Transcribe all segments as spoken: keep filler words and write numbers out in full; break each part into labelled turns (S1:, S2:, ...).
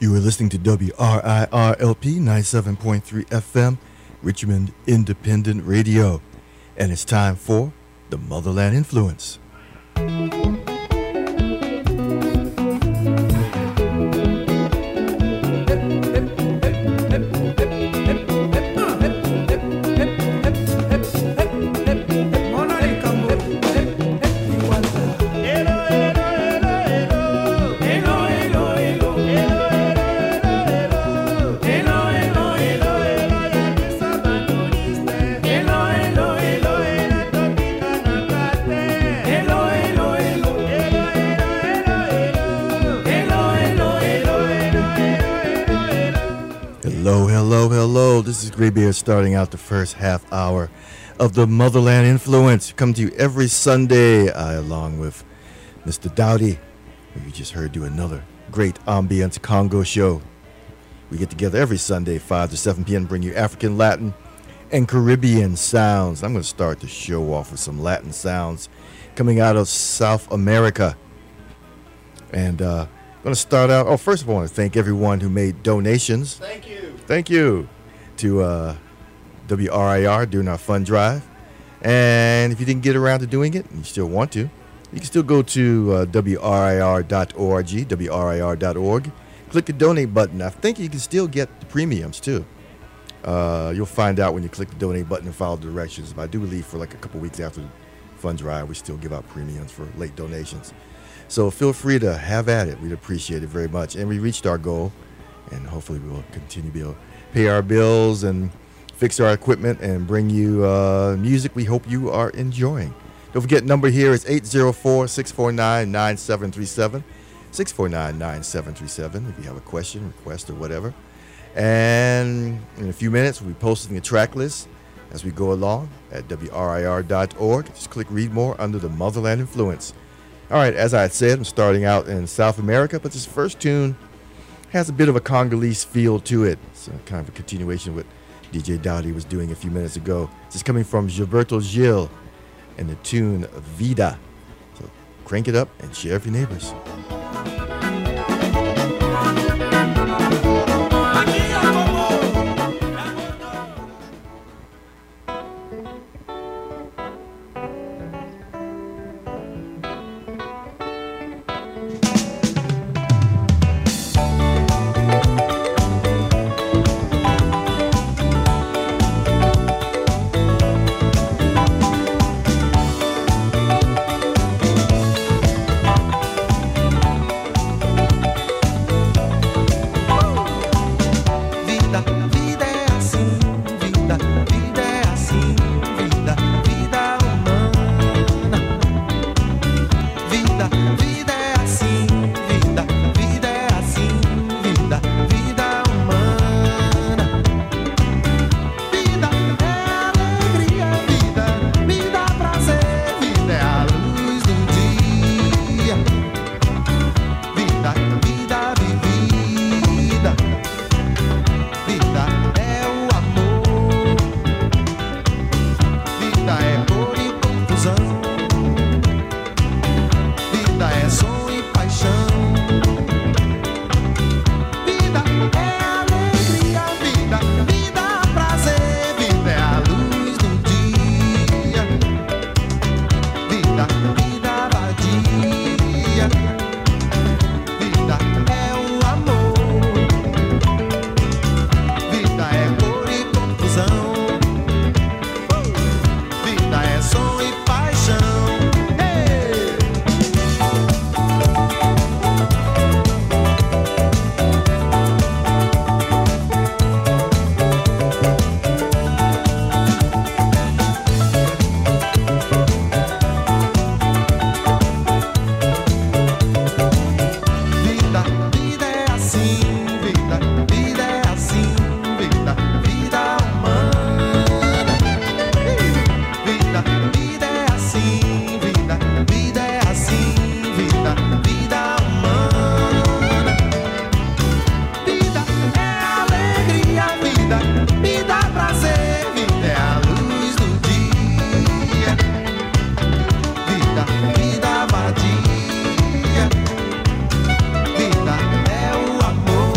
S1: You are listening to W R I R L P ninety-seven point three F M, Richmond Independent Radio. And it's time for the Motherland Influence. Hello, hello, hello. This is Graybeard starting out the first half hour of the Motherland Influence. Come to you every Sunday, I, along with Mister Dowdy, who you just heard do another great ambience Congo show. We get together every Sunday, five to seven p.m., bring you African, Latin, and Caribbean sounds. I'm going to start the show off with some Latin sounds coming out of South America. And uh, I'm going to start out. Oh, first of all, I want to thank everyone who made donations.
S2: Thank you.
S1: Thank you to uh, W R I R during our fund drive. And if you didn't get around to doing it and you still want to, you can still go to uh, W R I R dot org, W R I R dot org. Click the donate button. I think you can still get the premiums too. Uh, you'll find out when you click the donate button and follow the directions. But I do believe for like a couple weeks after the fund drive, we still give out premiums for late donations. So feel free to have at it. We'd appreciate it very much. And we reached our goal. And hopefully we will continue to be able to pay our bills and fix our equipment and bring you uh, music we hope you are enjoying. Don't forget, number here is eight zero four, six four nine, nine seven three seven, six four nine, nine seven three seven if you have a question, request, or whatever. And in a few minutes, we'll be posting a track list as we go along at W R I R dot org. Just click Read More under the Motherland Influence. All right, as I had said, I'm starting out in South America, but this first tune has a bit of a Congolese feel to it. It's kind of a continuation of what D J Dowdy was doing a few minutes ago. This is coming from Gilberto Gil and the tune Vida. So crank it up and share with your neighbors.
S3: Vida é o amor.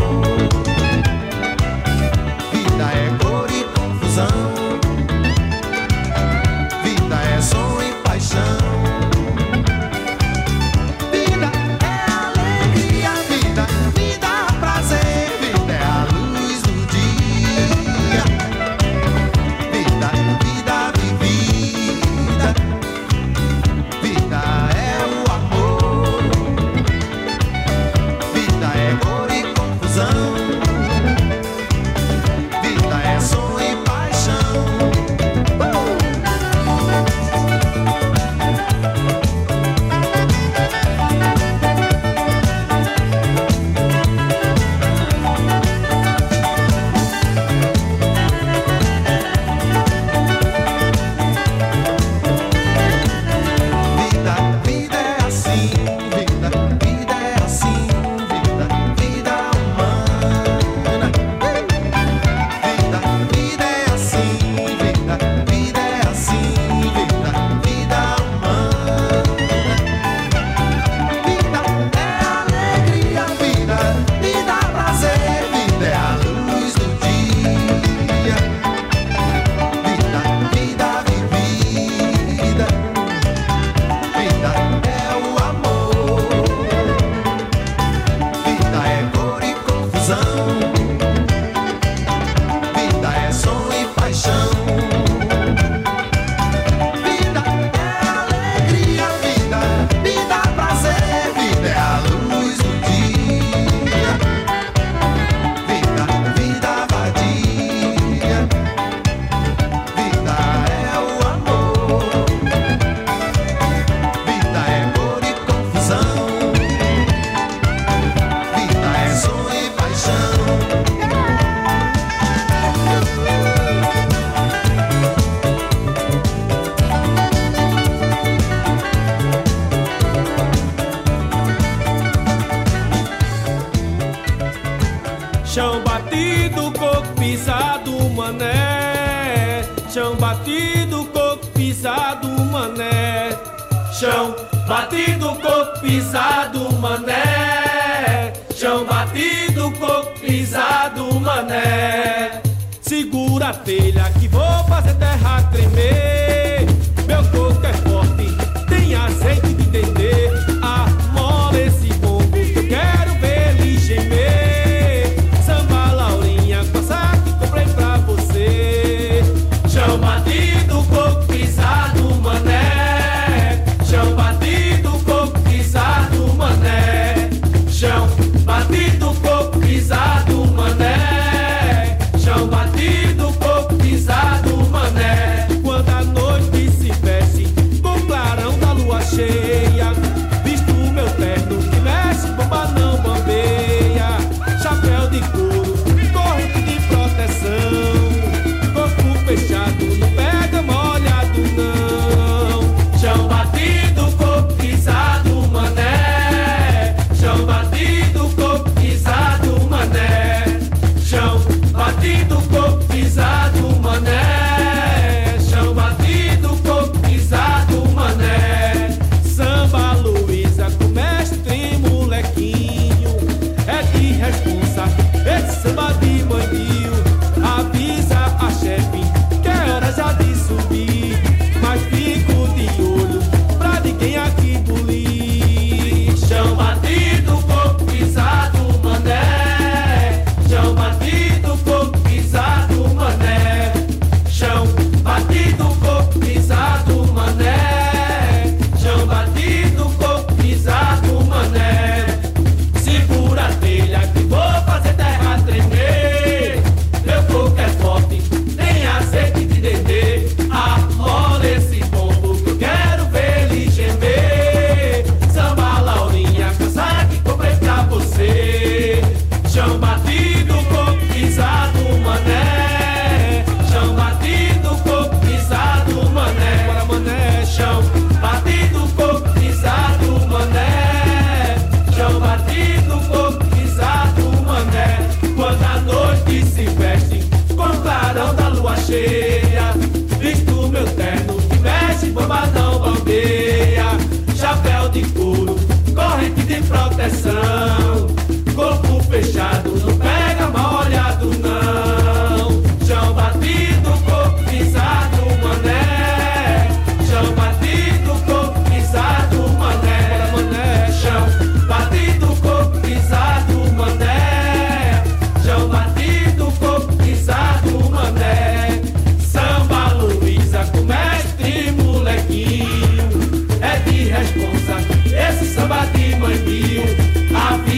S2: Chão batido, coco pisado, mané. Chão batido, coco pisado, mané. Chão batido, coco pisado, mané. Chão batido, coco pisado, mané. Segura a telha que vou fazer terra tremer. Meu coco é forte, tem azeite de dendê. Amola esse bombo que eu quero ver ele gemer. Samba Laurinha, coça que comprei pra você. Chão batido, coco pisado, mané. Chão batido, coco pisado, mané. Chão batido, coco pisado, mané. Chão batido, coco pisado, mané. Quando a noite se veste com o clarão da lua cheia, visto o meu terno que mexe, bomba não bambeia. Chapéu de couro, corrente de proteção, corpo fechado, não pega molhado não. Chão batido, coco pisado, mané. Chão batido, coco pisado, mané. Chão batido, coco pisado, mané. Chão batido, coco pisado, mané. Samba Luísa com mestre molequinho, é de responsa esse samba de manguinho. Avisa a chefe que é hora já de subir, mas fico de olho pra ninguém aqui bulir. Chão batido, coco pisado, mané. Chão batido, coco pisado, mané. Chão batido, coco pisado, mané. Chão batido, coco pisado, mané. Segura a telha que vou fazer terra tremer. Meu coco é forte, tem azeite de dendê. Amola esse bombo que eu quero ver ele gemer. Samba Laurinha, cansa que comprei pra você. Chão batido, coco pisado, mané. Chão batido, coco pisado, mané. Bora, mané. Chão batido, coco pisado, mané. Chão batido, coco pisado, mané. Quando a noite se veste com o clarão da lua cheia, visto meu terno que mexe, bomba não bambeia. Chapéu de couro, corrente de proteção, corpo fechado, não pega molhado não. Chão batido, coco pisado, mané. Chão batido, coco pisado, mané. Mané. Chão batido, coco pisado, mané. Chão batido, coco pisado, mané. Samba Luísa com mestre molequinho, é de responsa esse samba de manguinho. A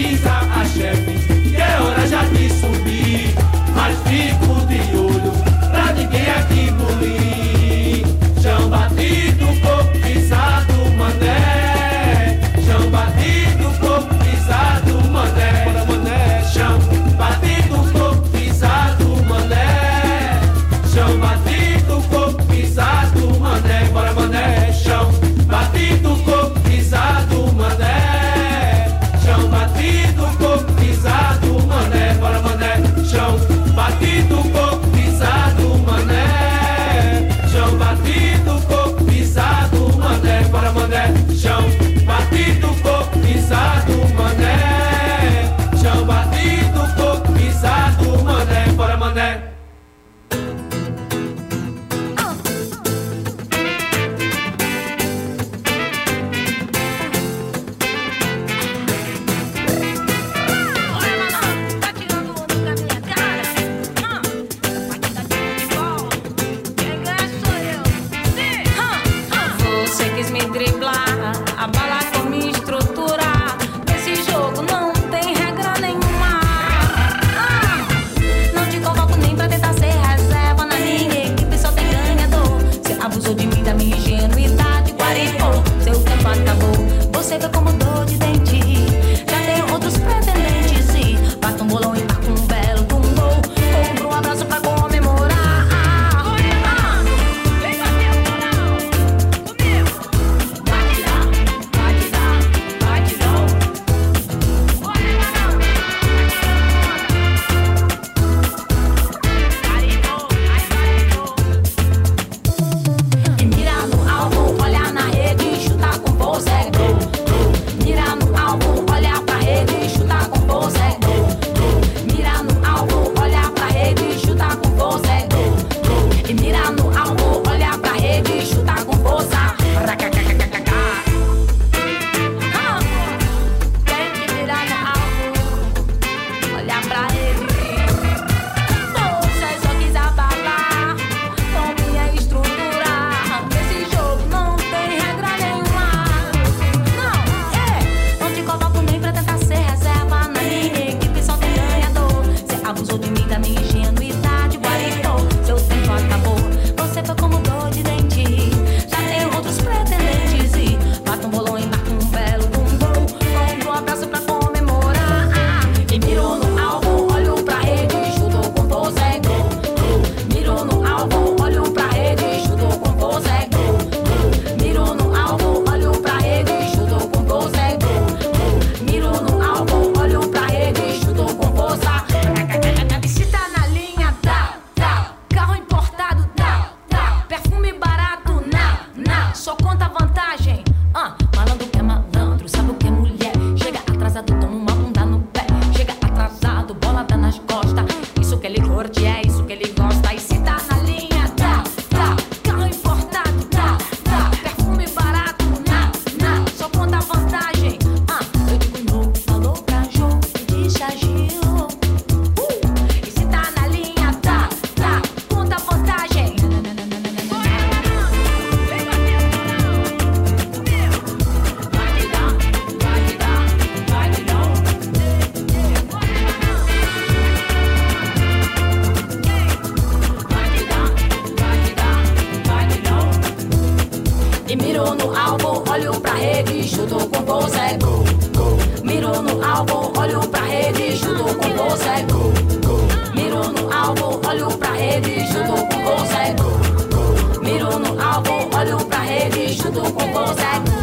S3: olho pra rede, chuto com força, é gol, gol. Miro no alvo, olho pra rede, chuto com força, é gol, gol. Miro no alvo, olho pra rede, chuto com força, é gol, gol. Miro no alvo, olho pra rede, chuto com força, é gol.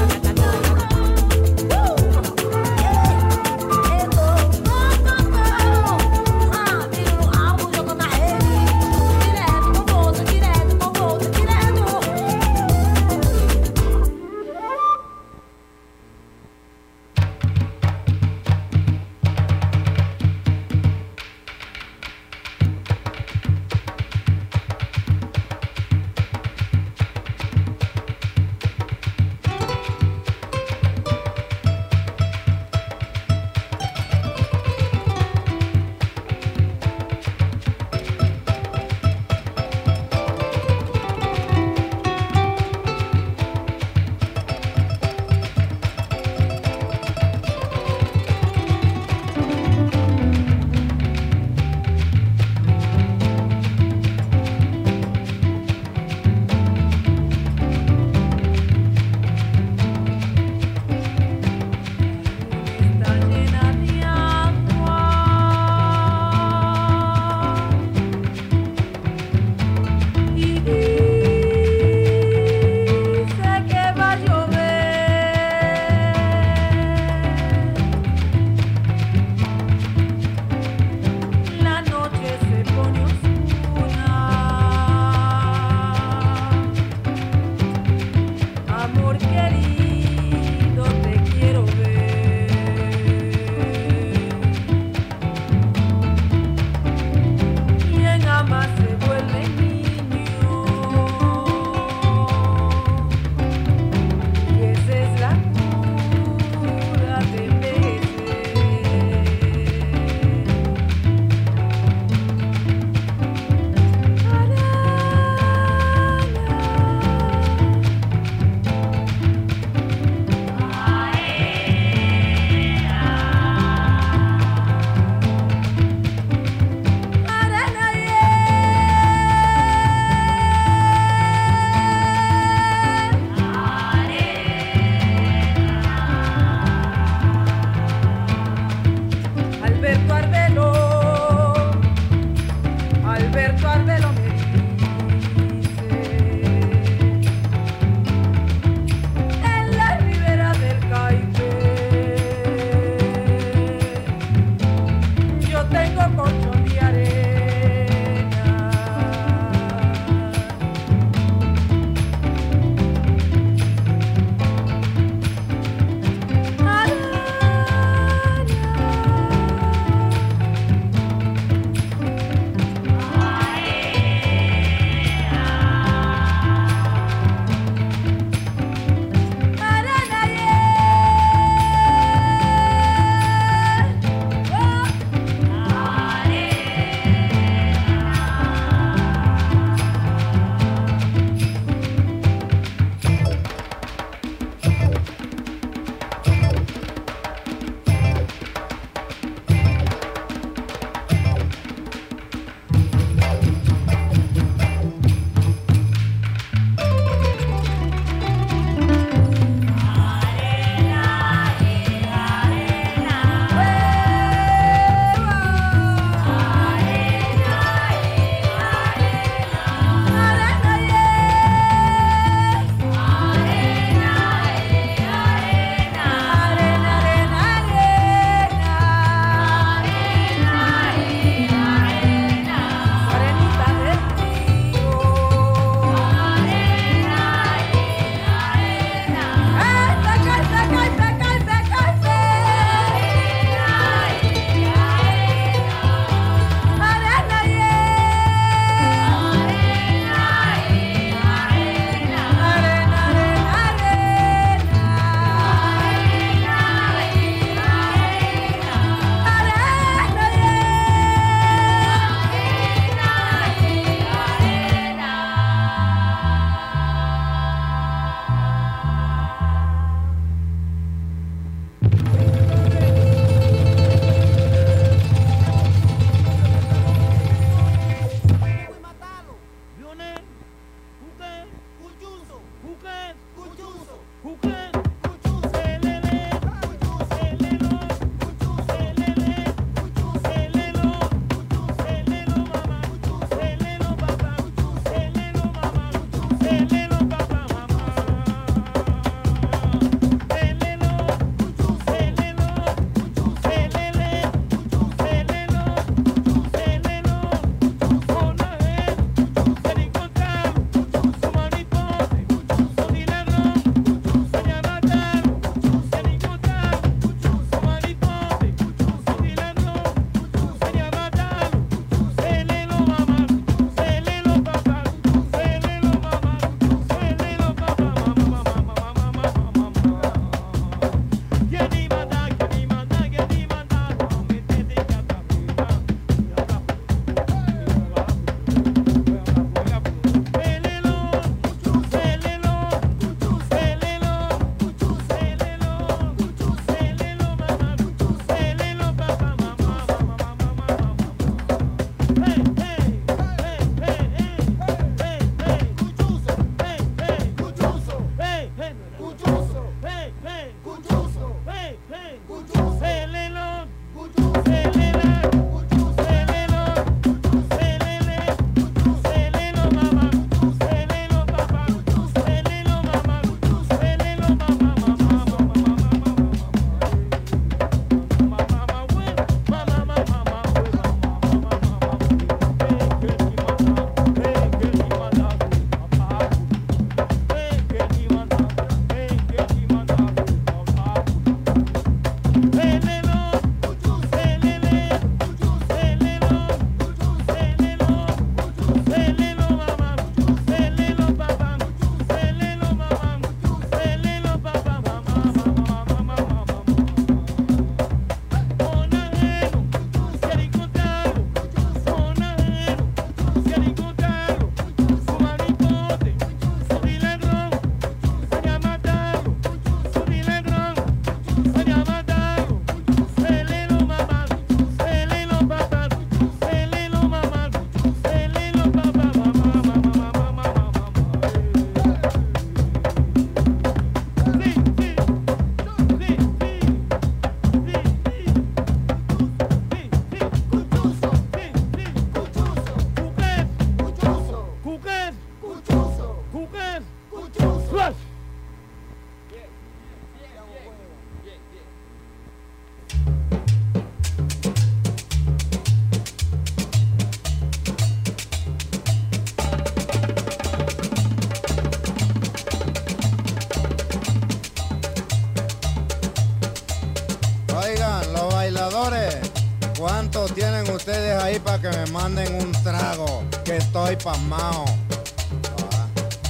S4: ¿Cuánto tienen ustedes ahí para que me manden un trago? Que estoy pasmao. Ah.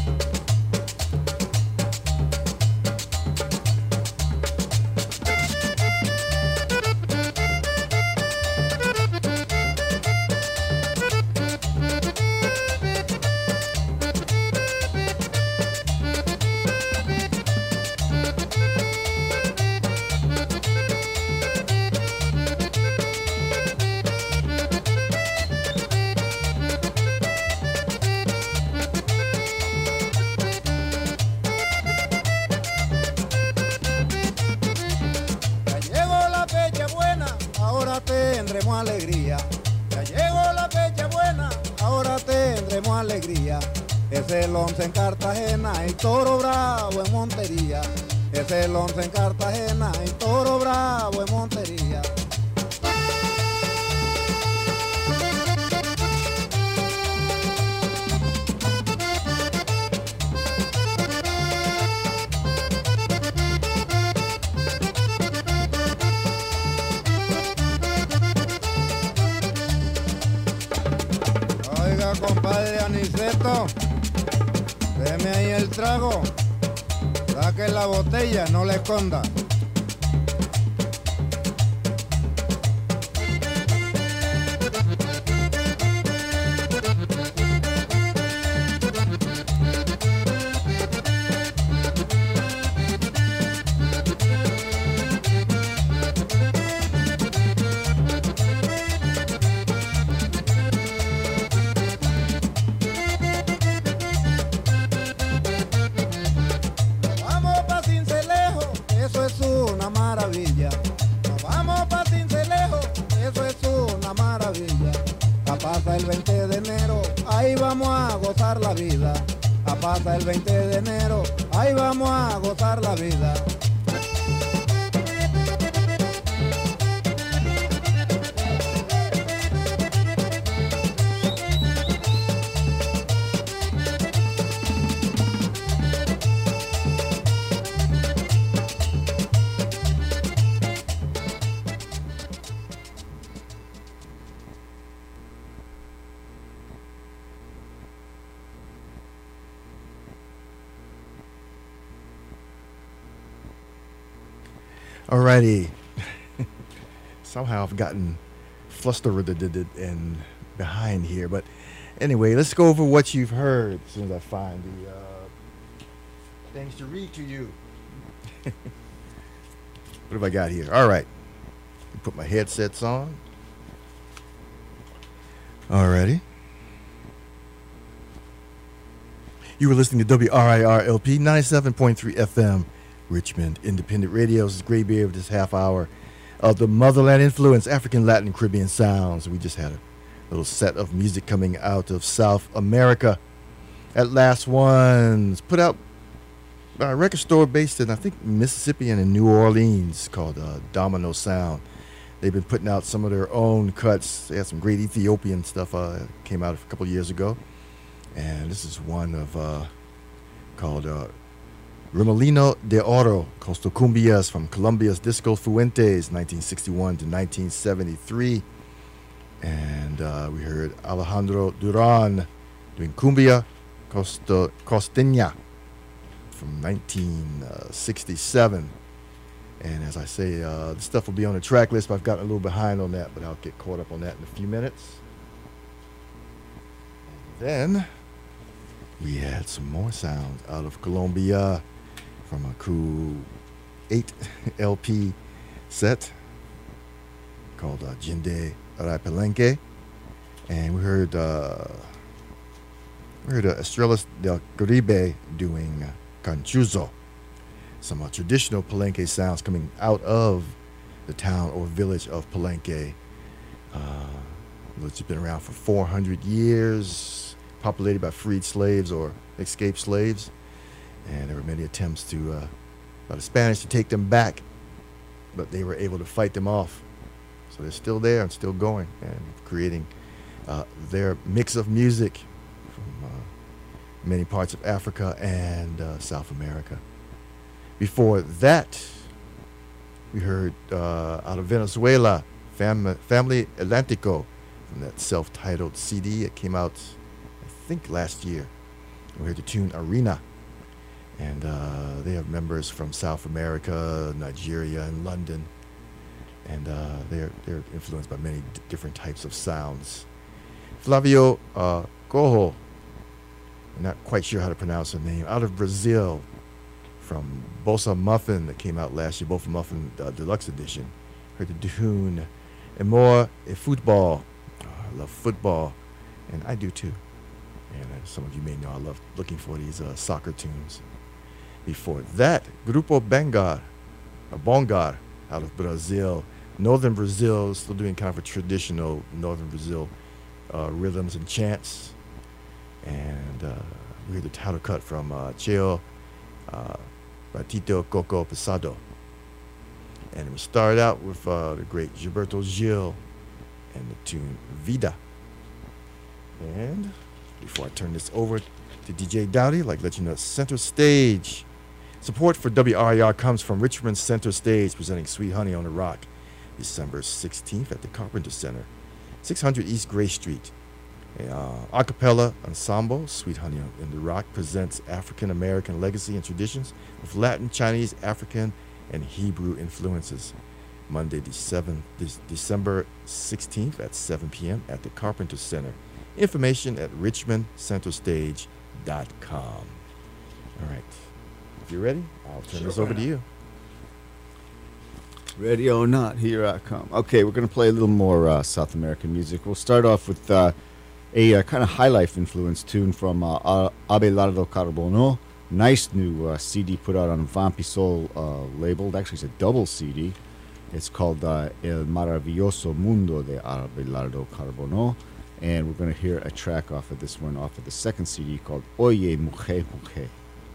S4: Tendremos alegría, ya llegó la fecha buena, ahora tendremos alegría. Es el once en Cartagena y Toro Bravo en Montería. Es el once en Cartagena y Toro Bravo en Montería. Compadre Aniceto, déjeme ahí el trago, saque la botella, no la esconda. El veinte de enero, ahí vamos a gozar la vida. A pasa el veinte de enero, ahí vamos a gozar la vida.
S1: Alrighty. Somehow I've gotten flustered and behind here. But anyway, let's go over what you've heard as soon as I find the uh, things to read to you. What have I got here? All right. Put my headsets on. Alrighty. You were listening to W R I R L P ninety-seven point three F M. Richmond Independent Radio. This is Graybeard with this half hour of the Motherland Influence, African, Latin, Caribbean sounds. We just had a little set of music coming out of South America. That last one's put out by a record store based in, I think, Mississippi and in New Orleans called uh, Domino Sound. They've been putting out some of their own cuts. They had some great Ethiopian stuff uh, came out a couple of years ago. And this is one of uh, called... Uh, Remolino de Oro, Coastal Cumbias from Colombia's Disco Fuentes, nineteen sixty-one to nineteen seventy-three. And uh, we heard Alejandro Duran doing Cumbia Costa, Costeña from nineteen sixty-seven. And as I say, uh, the stuff will be on the track list, but I've gotten a little behind on that, but I'll get caught up on that in a few minutes. And then we had some more sounds out of Colombia from a cool eight L P set called uh, Jinde Rai Palenque. And we heard uh, we heard uh, Estrellas del Caribe doing uh, Canchuzo. Some uh, traditional Palenque sounds coming out of the town or village of Palenque, uh, which has been around for four hundred years, populated by freed slaves or escaped slaves. And there were many attempts to, uh, by the Spanish to take them back, but they were able to fight them off. So they're still there and still going and creating uh, their mix of music from uh, many parts of Africa and uh, South America. Before that, we heard uh, out of Venezuela Fam- Family Atlantico from that self-titled C D that came out, I think, last year. We heard the tune Arena. And uh, they have members from South America, Nigeria, and London. And uh, they're, they're influenced by many d- different types of sounds. Flavio uh, Coho, I'm not quite sure how to pronounce her name, out of Brazil, from Bossa Muffin that came out last year, Bossa Muffin uh, Deluxe Edition. Heard the tune Amor e Futebol. Oh, I love football, and I do too. And uh, some of you may know I love looking for these uh, soccer tunes. Before that, Grupo Bengar, or Bongar, out of Brazil. Northern Brazil, still doing kind of a traditional Northern Brazil uh, rhythms and chants. And uh, we heard the title cut from uh, Cheo uh, Batito Coco Pesado. And we started out with uh, the great Gilberto Gil and the tune Vida. And before I turn this over to D J Dowdy, I'd like to let you know Center Stage. Support for W R I R comes from Richmond Center Stage, presenting Sweet Honey on the Rock, December sixteenth at the Carpenter Center, six hundred East Gray Street. Uh, Acapella Ensemble, Sweet Honey in the Rock, presents African American legacy and traditions with Latin, Chinese, African, and Hebrew influences. Monday, December sixteenth at seven p.m. at the Carpenter Center. Information at richmond center stage dot com. All right. If you're ready, I'll turn sure this over to you.
S5: Ready or not, here I come. Okay, we're going to play a little more uh, South American music. We'll start off with uh, a uh, kind of high life influence tune from uh, Abelardo Carbono. Nice new uh, C D put out on Vampisol uh, labeled. Actually, it's a double C D. It's called uh, El Maravilloso Mundo de Abelardo Carbono. And we're going to hear a track off of this one, off of the second C D called Oye Mujer Mujer.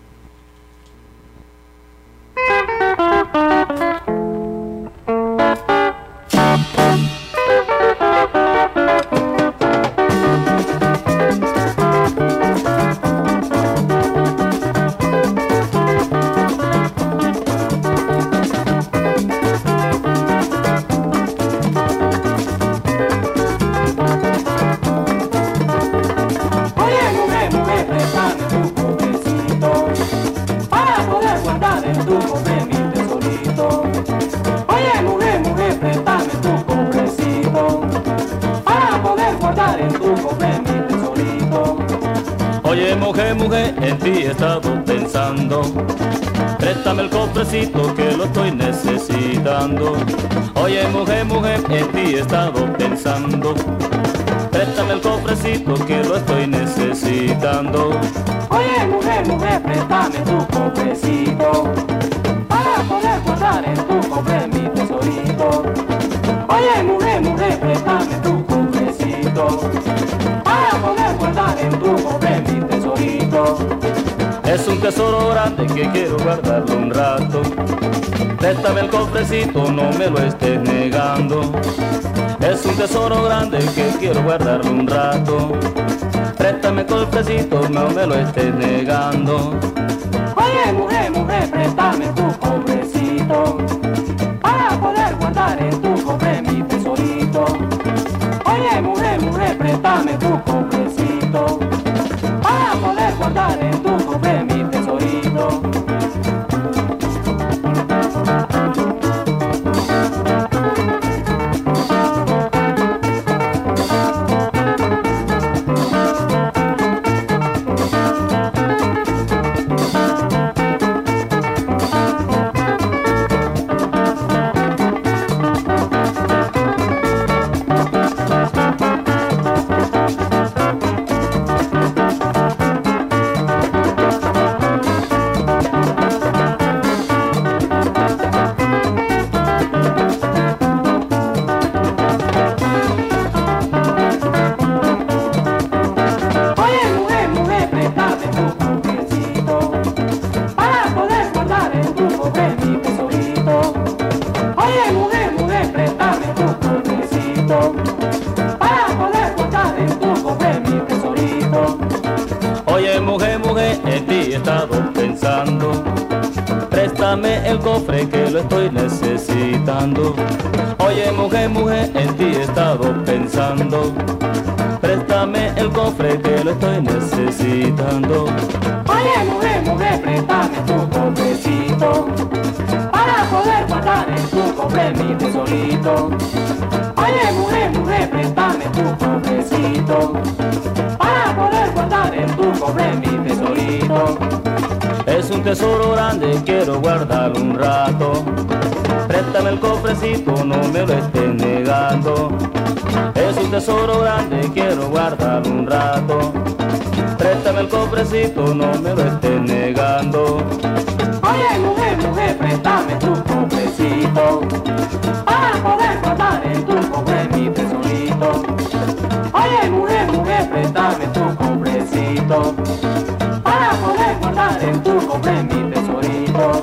S6: Oye, mujer, mujer, en ti he estado pensando. Préstame el cofrecito que lo estoy necesitando. Oye, mujer, mujer, en ti he estado pensando. Préstame el cofrecito que lo estoy necesitando.
S2: Oye, mujer, mujer, préstame tu cofrecito para poder guardar en tu cofre mi tesorito. Oye, mujer, mujer, préstame tu cofrecito para poder guardar en tu cofre mi tesorito.
S6: Es un tesoro grande que quiero guardarlo un rato. Préstame el cofrecito, no me lo estés negando. Es un tesoro grande que quiero guardarlo un rato. Préstame el cofrecito, no me lo estés negando.
S2: Oye, mujer, mujer, préstame tu cofrecito para poder guardar en tu cofre mi tesorito. Oye, mujer, mujer, préstame tu cofrecito para poder guardar en tu cofre mi tesorito.
S6: préstame el cofre que lo estoy necesitando. Oye mujer, mujer, en ti he estado pensando. Préstame el cofre que lo estoy necesitando.
S7: Oye mujer, mujer, préstame tu cofrecito para poder guardar en tu cofre mi tesorito. Oye mujer, mujer, préstame tu cofrecito para poder guardar en tu cofre mi tesorito.
S6: Es un tesoro grande, quiero guardarlo un rato. Préstame el cofrecito, no me lo estés negando. Es un tesoro grande, quiero guardarlo un rato. Préstame el cofrecito, no me lo estés negando.
S7: Oye mujer, mujer, préstame tu cofrecito para poder guardar en tu cofre mi tesorito. Oye mujer, mujer, préstame tu cofrecito para poder guardar en tu cofre mi tesorito.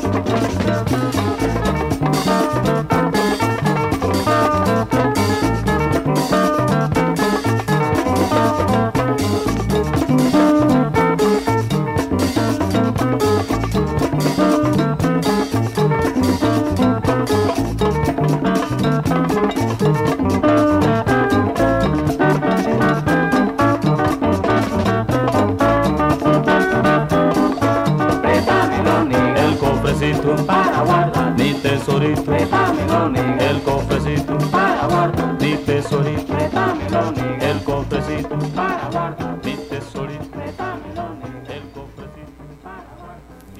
S6: Para guardar mi tesorito,
S7: préstamelo, nigga.
S6: El cofrecito
S7: Para guardar
S6: mi tesorito,
S7: préstamelo, nigga.
S6: El cofrecito
S7: Para guardar
S6: mi tesorito,
S7: préstamelo, nigga.
S6: El cofrecito
S7: Para guardar
S6: mi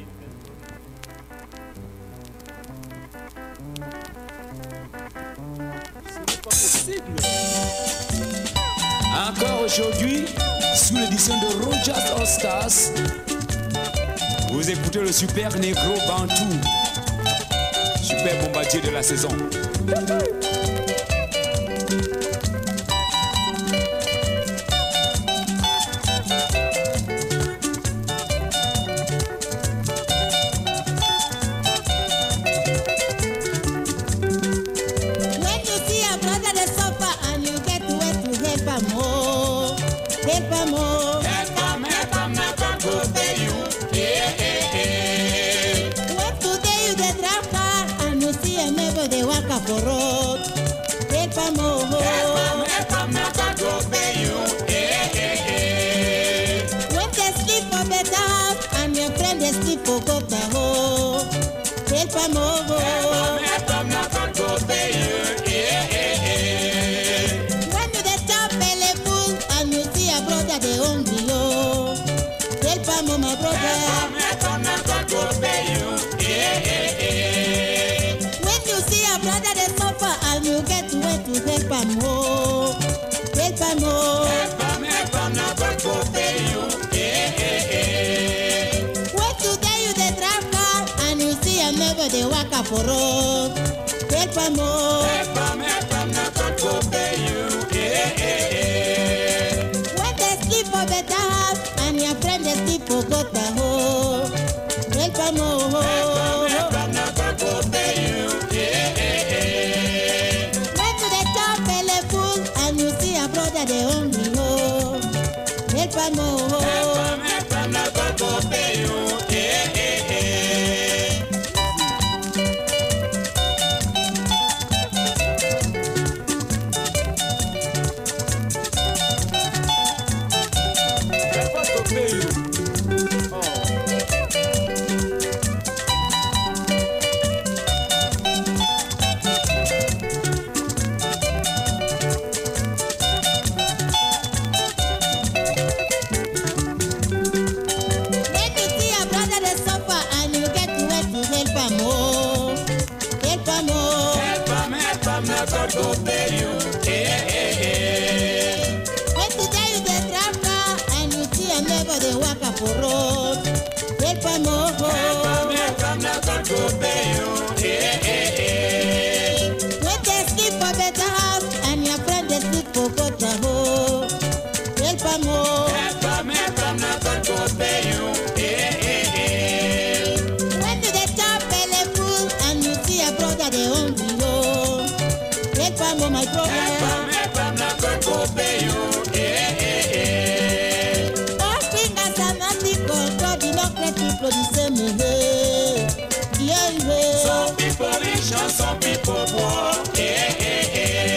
S8: Encore aujourd'hui, sous l'édition de Rogers All Stars, vous écoutez le super négro Bantou, super bombardier de la saison.
S9: When you see a brother the suffer and you get to wait to help him more, help him more.
S8: Help him, help him, help him, go pay you. Yeah, yeah, yeah.
S9: When today you the drive car and you see a neighbor they walk up for road, help him more.
S8: Help him, help him, help him, go pay you. Yeah, yeah, yeah.
S9: When they sleep for better house and your friend they sleep for good home, help him more.
S8: Help him, help him, help him, go pay you. Yeah, yeah, yeah.
S9: When you the top belly full and you see a brother they hungry oh, help him oh, my brother.
S8: Help him, help him, help him, go pay you. Yeah, yeah, yeah.
S9: When you see a brother they suffer and you get to wait to help him oh, help him oh.
S8: Help him, help him, help him, go pay you. Yeah, yeah, yeah.
S9: When today you the drive car and you see a neighbor they walk up for road, help him oh.
S8: Help him, help him, help him, go pay you. Yeah, yeah, yeah.
S9: When they sleep for better house and your friend they sleep for good home, help him oh.
S8: Help him, help him, go pay you. Yeah, yeah, yeah.
S9: When to the top belly full and you see a brother they hungry oh, help him oh.
S8: Help him, help him, help him, go pay you. Yeah, yeah, yeah. Help us to pay you.
S9: When you see a brother they suffer and you get to wait to help him oh, help him oh.
S8: Help him, help him, help him, go pay you. Yeah, yeah, yeah.
S9: When today you the drive car and you see a neighbor they walk up for road, help him oh.
S8: Help him, help him, help him, go pay you. Yeah, yeah, yeah.
S9: When they sleep for better house and your friend they sleep for good home, help him oh.
S8: Help him, help him, help him, go pay you. Yeah, yeah, yeah.
S9: When you the top belly full and you see a brother they hungry oh, help him oh my brother.
S8: Help him, help him, help him, go pay you. Yeah, yeah, yeah.
S9: All fingers are not equal, God did not create people the same way. Yeah,
S8: chanson people boire. Eh, eh,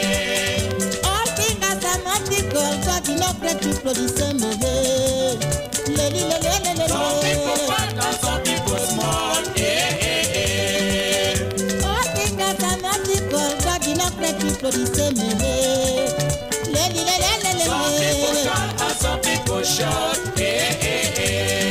S8: eh.
S9: All things are mathematical, God did not create people the same way. Le, le, le, le, le, le,
S8: Some people
S9: le.
S8: fat and some people small. Eh, eh, eh.
S9: All things are mathematical, God did not create people the same way. Le, le, le, le, le, le,
S8: Some people
S9: le.
S8: tall and some people short. Eh, eh,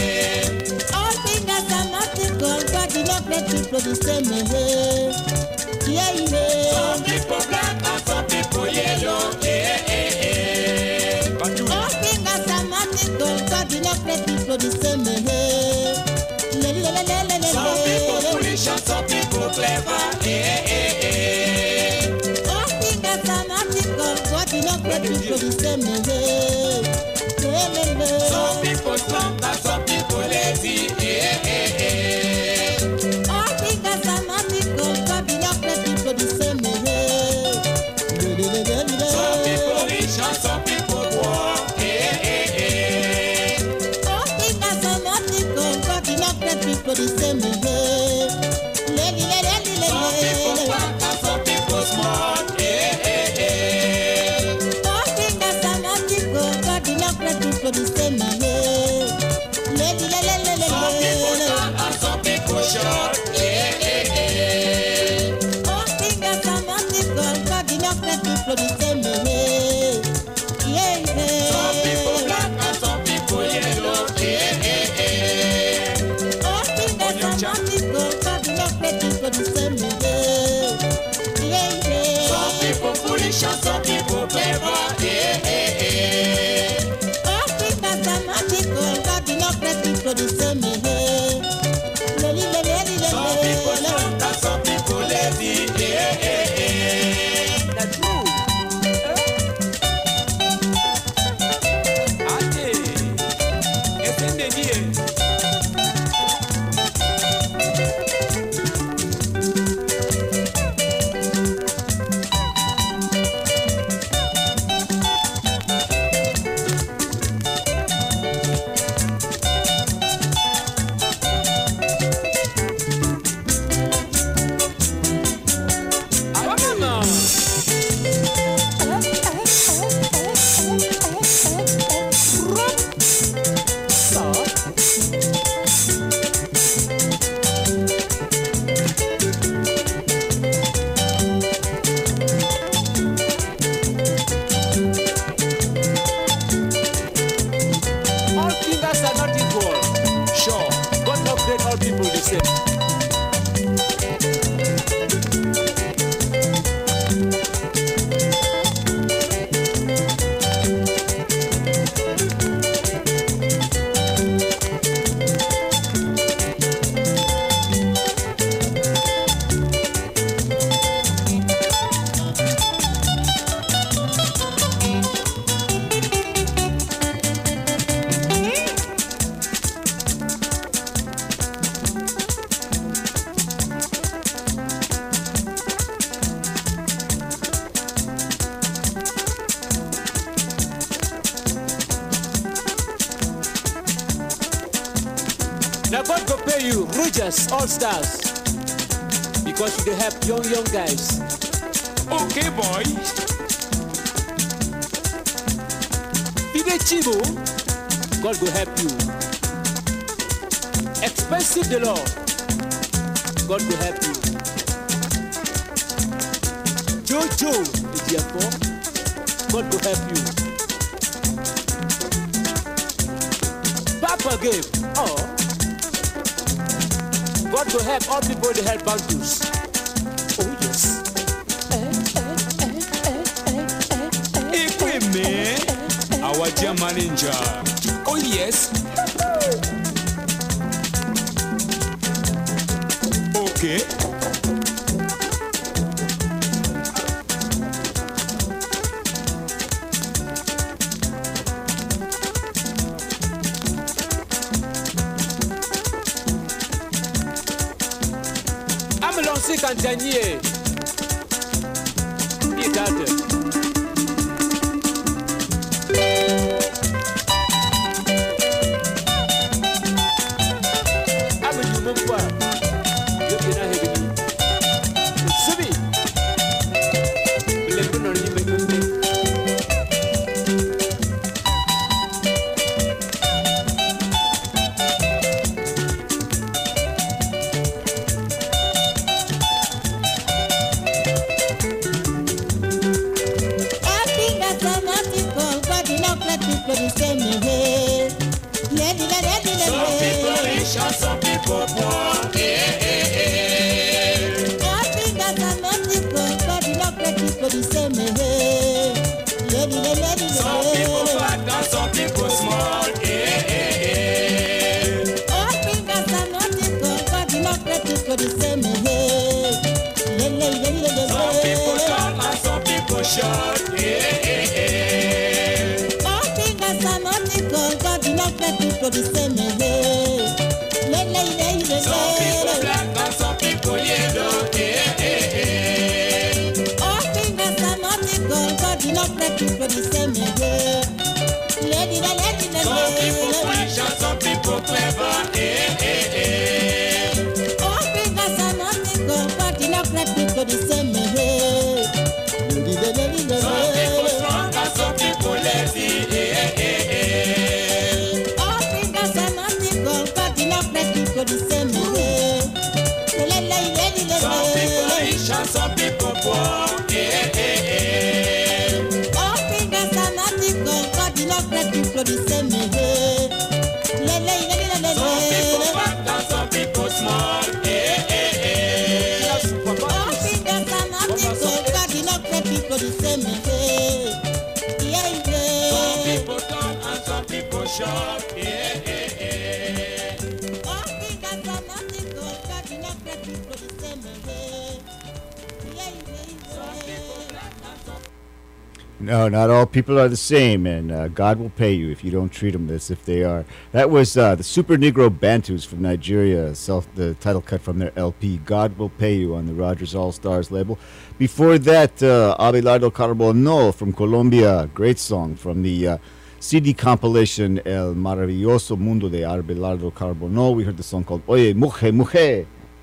S8: eh.
S9: All things are mathematical, God did not create people the same way. Yeah, yeah.
S8: Some people black and some people yellow. Eh, eh, eh.
S9: All things are mathematical, God did not create people the same way. Le, le, le, le, le, le,
S8: Some people
S9: le.
S8: foolish and some people clever. Eh, eh, eh.
S9: All things are mathematical, God did not create people the same way. Le, le, le.
S8: Some people slump and some people lazy. Eh, eh, eh.
S9: All things are mathematical, God did not create people the same way. Le, le, le, le, le.
S8: Some people rich and some people poor. Eh, eh, eh.
S9: All things are mathematical, God did not create people the same way. Le, le, le, le, le,
S8: Some people
S9: le.
S8: fat and some people smart. Eh, eh, eh.
S9: All things are mathematical, God did not create people the same way. Le, le, le, le, le, le,
S8: Some people
S9: le.
S8: tall and some people short. Eh, eh, eh.
S9: All things are mathematical, God did not create people the same way. Yeah, yeah.
S8: Some people black and some people yellow. Eh, eh, eh.
S9: All things are mathematical, God did not create people the same way. Yeah, yeah.
S8: Some people foolish and some people clever. Eh, eh, eh.
S9: All things are mathematical, God did not create people the same way. Le, le, le, le, le,
S8: Some people
S9: le, le.
S8: strong and some people lazy. Eh, eh, eh.
S7: That's true.
S8: Ate, esende die. Mama.
S7: All fingers are not equal. Sure, God not create all people the same. Now God go pay you, Rogers, all stars. Because you dey help young, young guys.
S8: Okay, boy.
S7: You dey chibo, God go help you. Expensive the law, God go help you. Jojo, therefore, God go help you. Papa gave, oh. God will help all people to help Bantus. Oh yes.
S8: Equime, our dear manager. Oh yes. Okay.
S7: I'm lancé Cantanier. Idade. I'm a human. Je viens à Hébéni.
S8: Some people fat and some people small. Eh, eh, eh.
S9: All fingers are not equal, God did not create people the same.
S8: Some people tall and some people short. Eh, eh, eh.
S9: All fingers are not equal, God did not create people the same.
S8: Some people black and some people yellow. Eh, eh, eh.
S9: All fingers are not equal, God did not create people the same.
S8: Some people foolish and some people clever. Eh, eh, eh.
S9: All fingers are not equal, God did not create people the same.
S8: Some people strong and some people lazy. Eh, eh, eh.
S9: All fingers are not equal, God did not create people the same.
S8: Some people rich and some people poor. Eh, eh, eh.
S9: All fingers are not equal, God did not create people the same.
S8: Some people fat and some people small. Eh, eh, eh.
S9: All fingers are not equal, God did not create people the same. Yeah,
S8: Some
S9: yeah.
S8: people tall and some people short. Eh, eh, eh.
S9: All fingers are not equal, God did not create people the same. Yeah, yeah.
S5: No, not all people are the same, and uh, God will pay you if you don't treat them as if they are. That was uh, the Super Negro Bantus from Nigeria, self the title cut from their L P, God Will Pay You, on the Rogers All Stars label. Before that, uh, Abelardo Carbono from Colombia, great song from the uh, C D compilation El Maravilloso Mundo de Abelardo Carbono. We heard the song called Oye Mujer Mujer.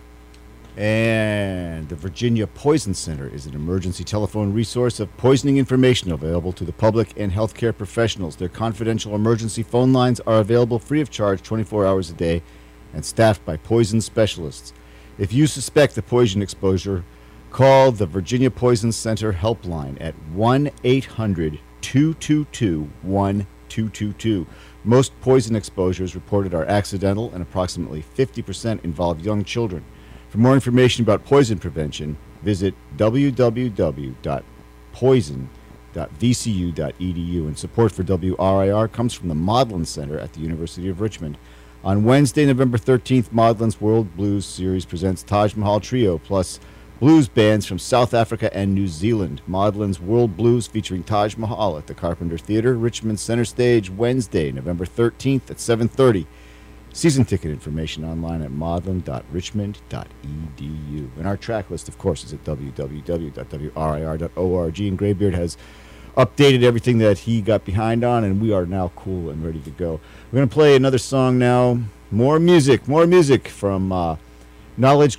S5: And the Virginia Poison Center is an emergency telephone resource of poisoning information available to the public and healthcare professionals. Their confidential emergency phone lines are available free of charge twenty-four hours a day and staffed by poison specialists. If you suspect a poison exposure, call the Virginia Poison Center helpline at one eight hundred two two two one two two two. Most poison exposures reported are accidental, and approximately fifty percent involve young children. For more information about poison prevention, visit w w w dot poison dot v c u dot e d u. And support for W R I R comes from the Maudlin Center at the University of Richmond. On Wednesday, November thirteenth, Maudlin's World Blues Series presents Taj Mahal Trio, plus blues bands from South Africa and New Zealand. Maudlin's World Blues featuring Taj Mahal at the Carpenter Theatre, Richmond Center Stage, Wednesday, November thirteenth at seven thirty. Season ticket information online at maudlin dot richmond dot e d u. And our track list, of course, is at w w w dot w r i r dot org. And Graybeard has updated everything that he got behind on, and we are now cool and ready to go. We're going to play another song now. More music, more music from uh, Knowledge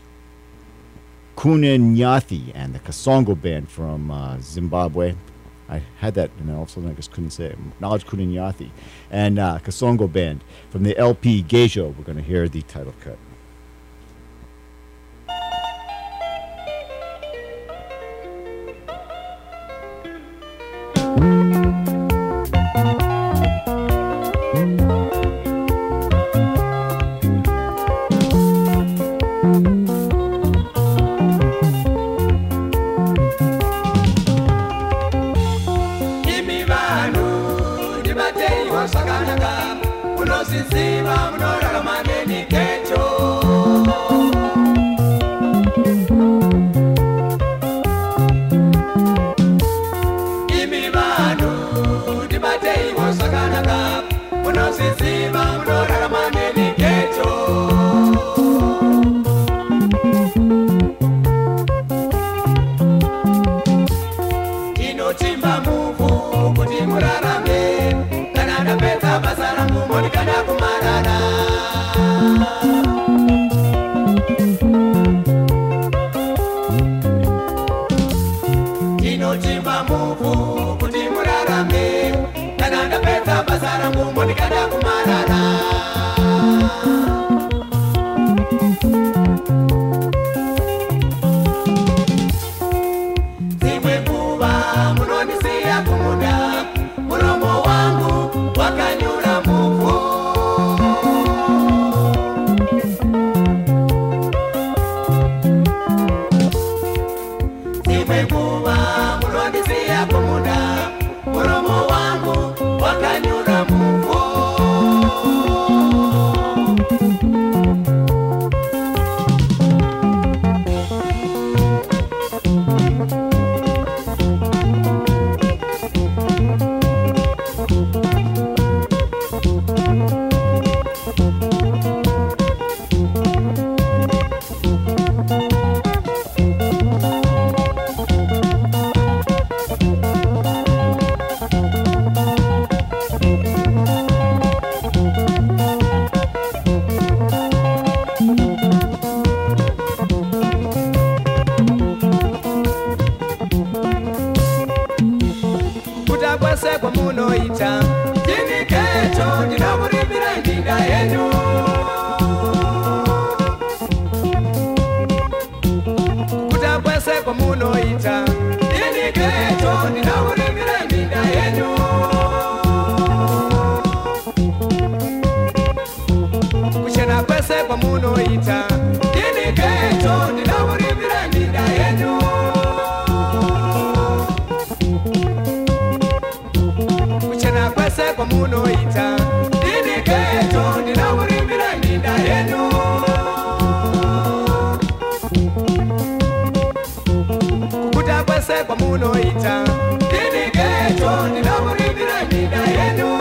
S5: Kunenyathi and the Kasongo Band from uh, Zimbabwe. I had that, and all of a sudden I just couldn't say it. Knowledge Kunenyathi and uh, Kasongo Band from the L P Gejo. We're going to hear the title cut.
S2: Muromo wangu munoita tini kecho ndinakurimira ndinda yenu kukuta kwese kwamunoita tini kecho ndinakurimira ndinda yenu kuchena kwese kwamunoita tini kecho ndinakurimira ndinda yenu kuchena kwese kwamunoita tini kecho ndinakurimira ndinda yenu kukuta kwese kwamunoita tini kecho ndinakurimira ndinda yenu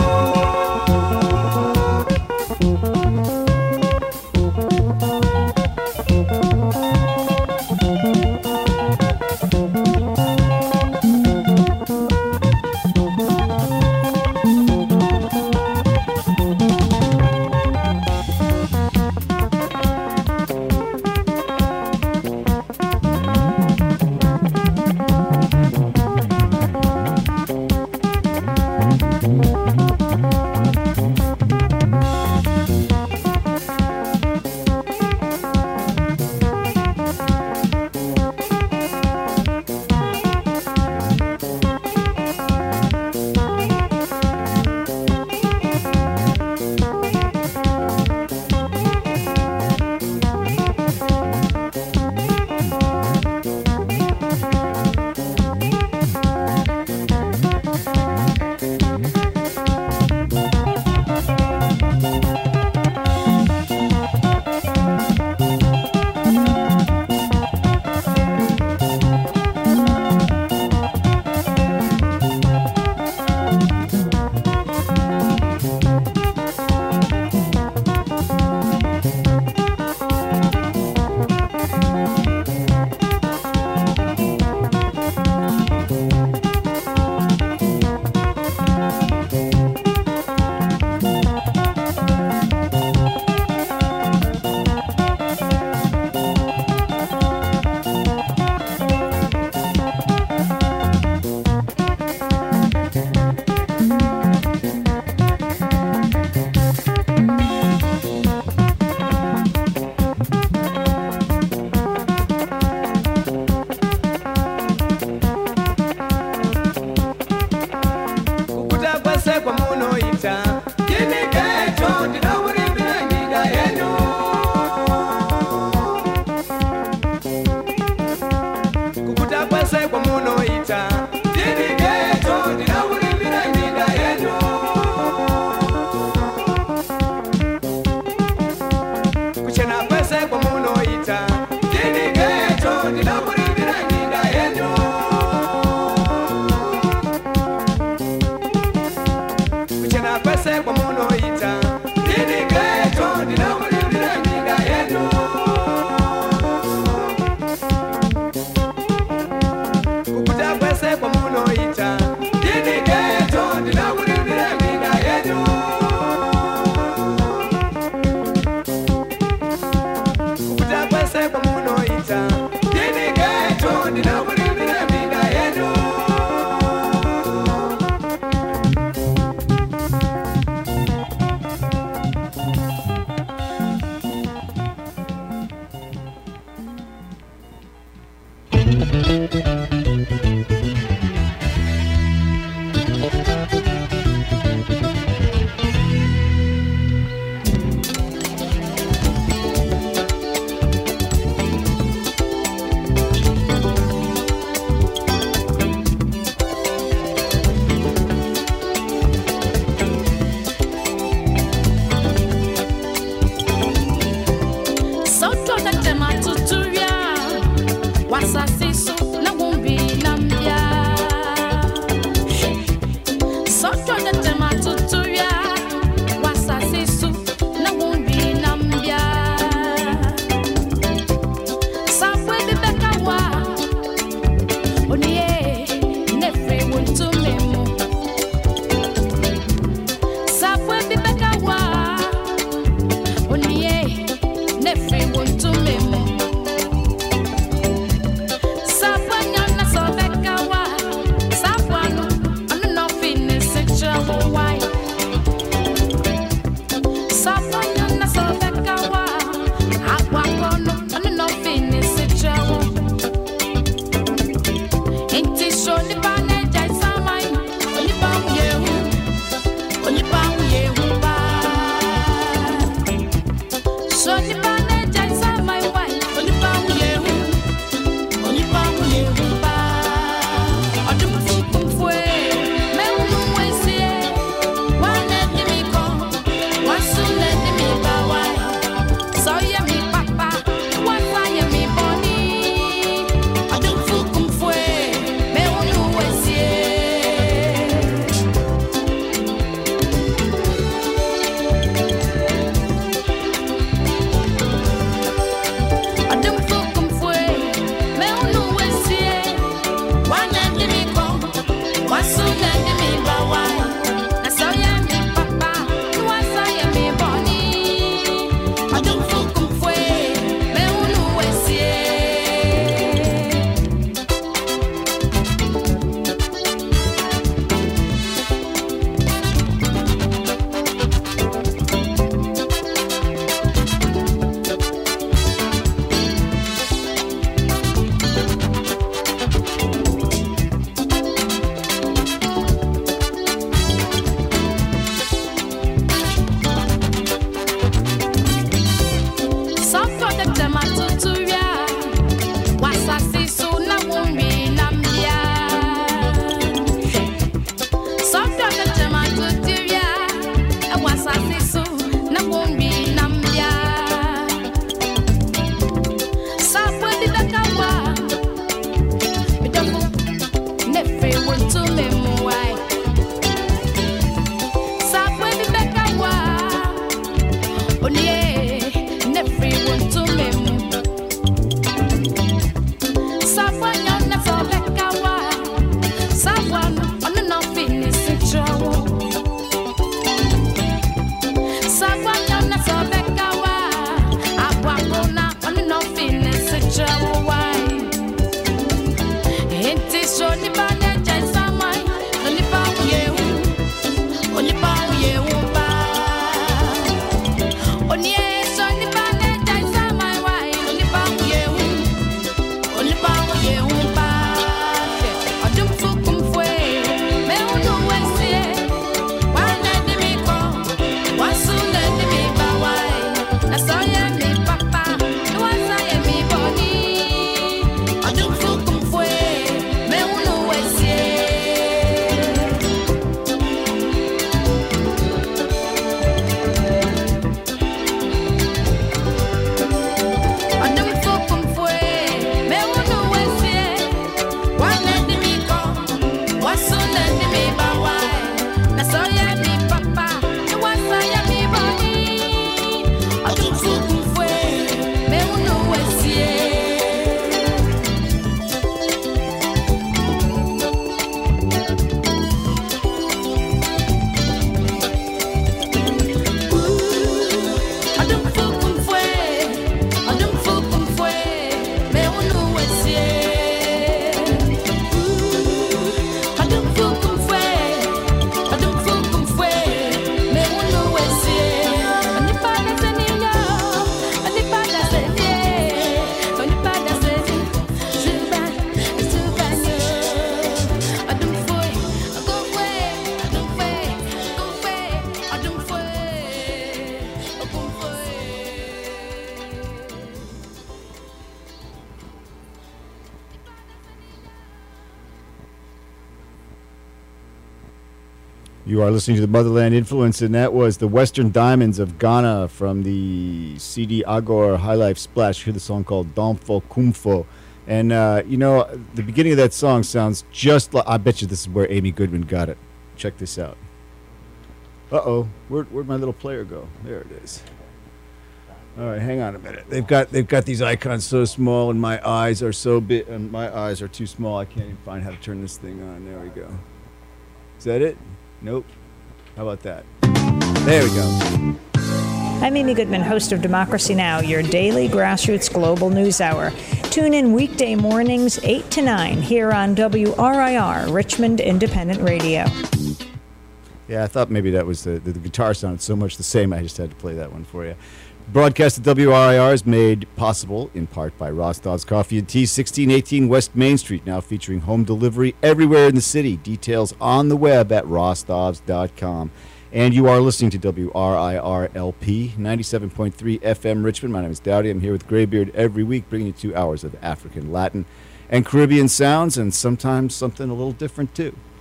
S5: You are listening to the Motherland Influence, and that was the Western Diamonds of Ghana from the C D Agor High Life Splash. Hear the song called Domfo Kumfo. And, uh, you know, the beginning of that song sounds just like, I bet you this is where Amy Goodman got it. Check this out. Uh-oh, where'd, where'd my little player go? There it is. All right, hang on a minute. They've got they've got these icons so small, and my eyes are so big, and my eyes are too small. I can't even find how to turn this thing on. There we go. Is that it? Nope. How about that? There we go.
S10: I'm Amy Goodman, host of Democracy Now!, your daily grassroots global news hour. Tune in weekday mornings, eight to nine, here on W R I R, Richmond Independent Radio.
S5: Yeah, I thought maybe that was the, the, the guitar sounded so much the same, I just had to play that one for you. Broadcast at W R I R is made possible in part by Rostov's Coffee and Tea, sixteen eighteen West Main Street, now featuring home delivery everywhere in the city. Details on the web at rostovs dot com. And you are listening to W R I R L P, ninety-seven point three F M Richmond. My name is Dowdy. I'm here with Graybeard every week, bringing you two hours of African, Latin, and Caribbean sounds, and sometimes something a little different, too.